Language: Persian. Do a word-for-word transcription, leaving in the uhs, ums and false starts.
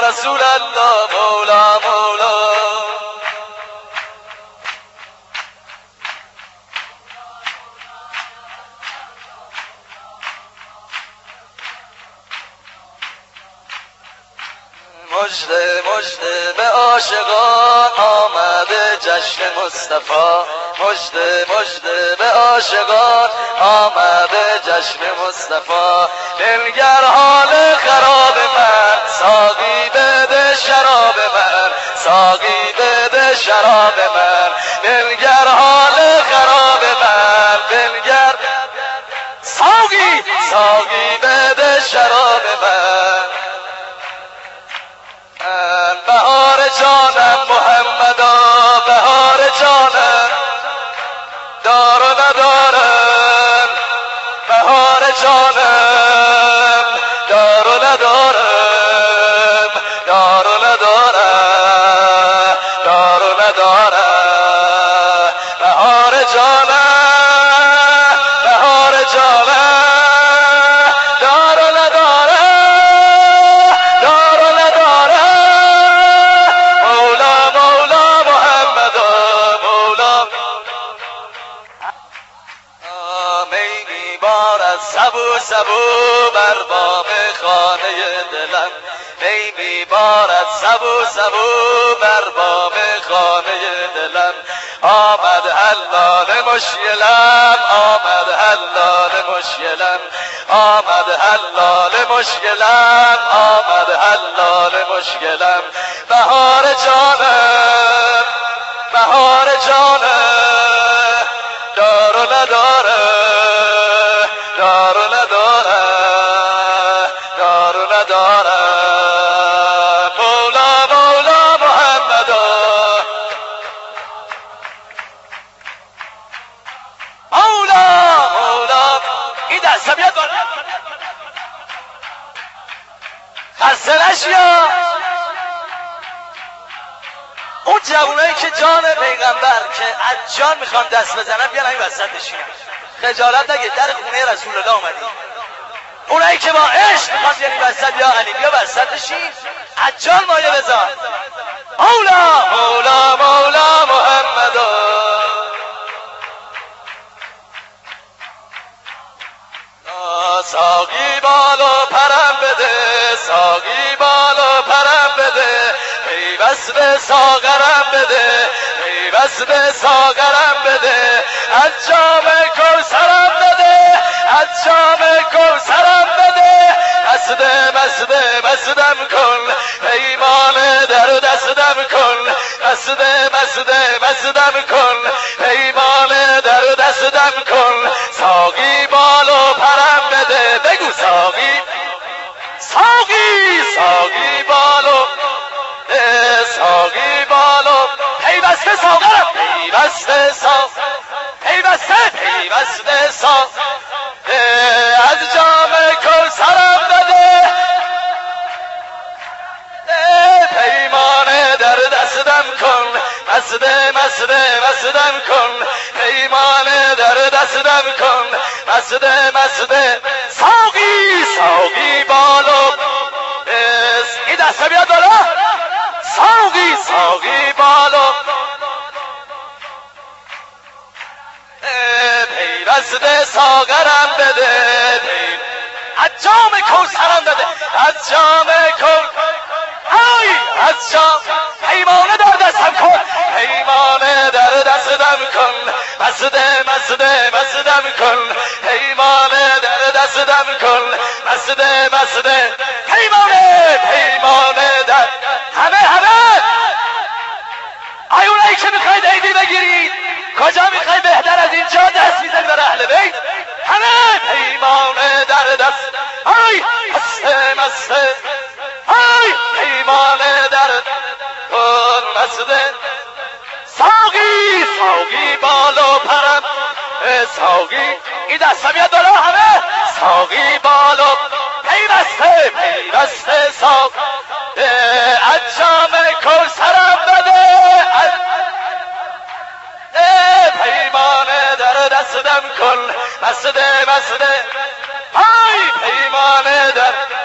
رسول الله مولا مولا. مژده مژده به عاشقان آمده جشن مصطفی. مژده مژده به عاشقان آمده جشن مصطفی. بنگر حال خراب من ساقی بده شراب من. ساقی بده شراب من. بنگر حال خراب من. بنگر ساقی ساقی بده شراب من. بهار جانم محمدا بهار جانم دار و ندارم. بهار جانم دار و ندارم. دار و ندارم. دار و ندارم. بهار جانم بهار جانم دار و ندارم. دار و ندارم. مولا مولا محمدا مولا. می میبارد سبو سبو بر بام خانه دلم. می میبارد سبو سبو بر بام خانه دلم. آمد حلال مشکلم. آمد حلال مشکلم. آمد حلال مشکلم. آمد حلال مشکلم. بهار جانم بهار جانم دار و نداره. دار و نداره. دار و نداره. مولا مولا محمدا مولا مولا. این دسته بیاد بالا. خسته نشیا. اون جوانایی که جان پیغمبر که از جان میخوان دست بزنن بیان این وسط بشینن. خجالت نگیر. در خونه رسول الله اومدی. اونایی که با عشق میخوان بیان این وسط یا علی بیا وسط بشین. از جان مایه بزن. مولا مولا مولا محمدا. ساقی بالو پرم بده. ساقی بالو پرم بده. پیوست به ساغرم بده. پیوست به ساغرم بده. از جام کوثرم بده. از جام کوثرم بده. مسده مسده مسدم کن. پیمان در دستم کن. مسده مسده مسدم کن. پیمان در دستم کن. ساقی بالو پرم بده. بگو ساقی ساقی ساقی بالو ساقی بالو. پیوسته ساغرم. پیوسته ساغ پیوسته پیوسته ساغ از جام کوثرم بده. پیمان در دستم کن. مسده مسده مسدم کن. پیمان در دستم کن. مسده مسده ساقی ساقی بالو. این دسته بیاد بالا. ساقی ساقی بالو. پیوسته ساغرم بده. از جام کوثرم بده. از جام کوثر ای از جام. پیمانه در دستم کن. پیمانه در دستم کن. مسده مسده مسدم کن. پیمانه در دستم کن. مسده مسده پیمانه پیمانه در همه همه. آیونایی که میخواید عیدی بگیرید کجا میخواید بهتر از اینجا دست میزنید برای اهل بیت. همه پیمانه در دست. ای مسته مسته ای پیمانه در کن. مسده ساقی ساقی بالو پرم. ساقی این دسته میاد بالا همه. ساقی بالو پیوسته پیوسته ساق از جام کوثرم بده. پیمانه در دستم کن. مسده مسده ای پیمانه در